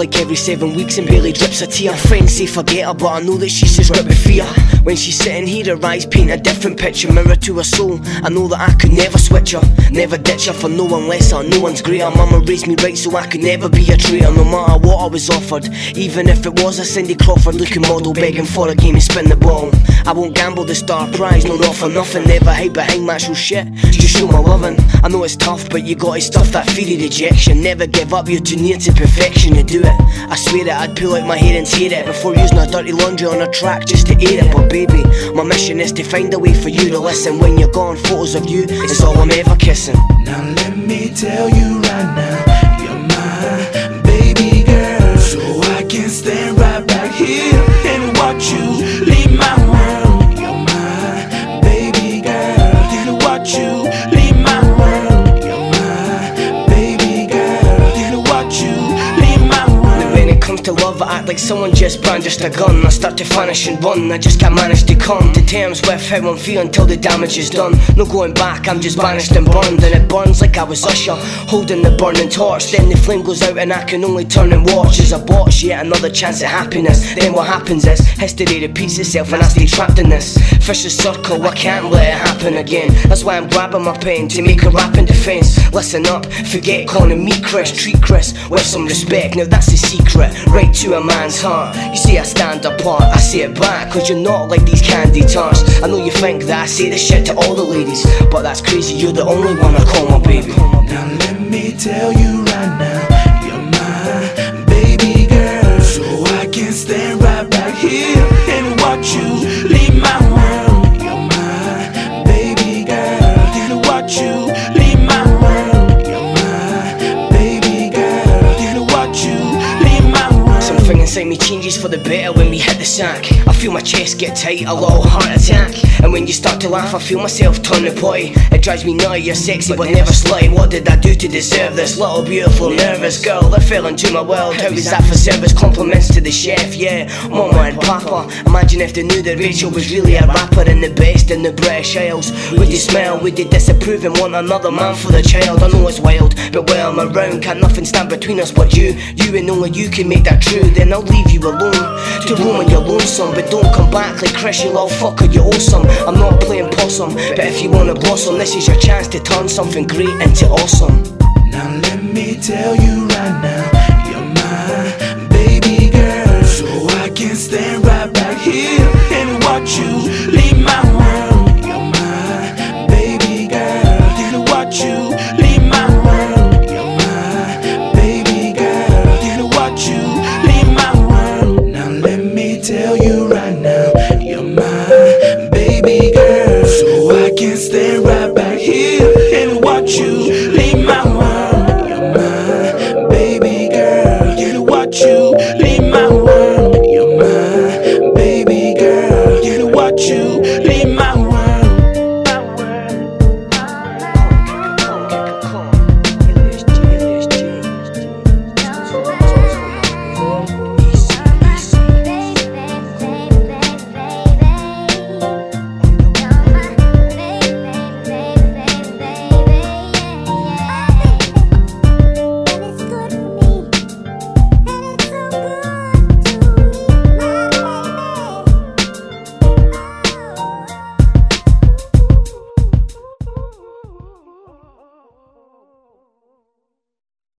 like every 7 weeks and barely drips a tear. Friends say forget her, but I know that she's just ripped with fear. When she's sitting here, her eyes paint a different picture, mirror to her soul. I know that I could never switch her, never ditch her for no one lesser, no one's greater. Mama raised me right so I could never be a traitor, no matter what I was offered. Even if it was a Cindy Crawford looking model begging for a game and spin the ball. I won't gamble the star prize, no, not for nothing. Never hide behind macho shit, just show my loving. I know it's tough, but you gotta stuff that fear of rejection. Never give up, you're too near to perfection, you do it. I swear it, I'd pull out my hair and tear it before using a dirty laundry on a track just to air it. But baby, my mission is to find a way for you to listen. When you're gone, photos of you is all I'm ever kissing. Now let me tell you right now, you're my baby girl. So I can stand right back here and watch you leave my world. You're my baby girl, and watch you leave my world. You're my baby girl, and watch you leave my world. When it comes to love, I act like someone just brandished a gun. I start to vanish and run, I just can't manage to come to terms with how I'm feeling until the damage is done. No going back, I'm just banished and burned. And it burns like I was Usher, holding the burning torch. Then the flame goes out and I can only turn and watch as I botch yet another chance at happiness. Then what happens is, history repeats itself and I stay trapped in this vicious circle. I can't let it happen again. That's why I'm grabbing my pen to make a rap in defense. Listen up, forget calling me Chris. Treat Chris with some respect, now that's the secret, right to a man's heart. You say I stand apart, I say it back, cause you're not like these candy tarts. I know you think that I say this shit to all the ladies, but that's crazy, you're the only one I call my baby. Now let me tell you right now, you're my baby girl. So I can stand right back here and watch you leave my world. You're my baby girl, and watch you leave my world. You're my baby girl, and watch you leave my world. Something inside me changes for the better when we hit the sack. I feel my chest get tight, a little heart attack. And when you start to laugh, I feel myself turn to potty. It drives me nutty, you're sexy but never slutty. What did I do to deserve this? Little beautiful nervous girl that fell into my world. How is that for service? Compliments to the chef, yeah, mama and papa. Imagine if they knew that Rachel was really a rapper and the best in the British Isles. Would they smile, would they disapprove and want another man for the child? I know it's wild, but while I'm around, can't nothing stand between us but you. You and only you can make that true. Then I'll leave you alone to roam on your lonesome, but don't come back like Chris, you little fucker, you're awesome. I'm not playing possum, but if you wanna blossom, this is your chance to turn something great into awesome. Now let me tell you right now, you're my baby girl. So I can stand right back here and watch you leave my world. You're my baby girl, and watch you leave my world. You're my baby girl, and watch you leave my world. Now let me tell you right now, you're my baby girl. So I can stand right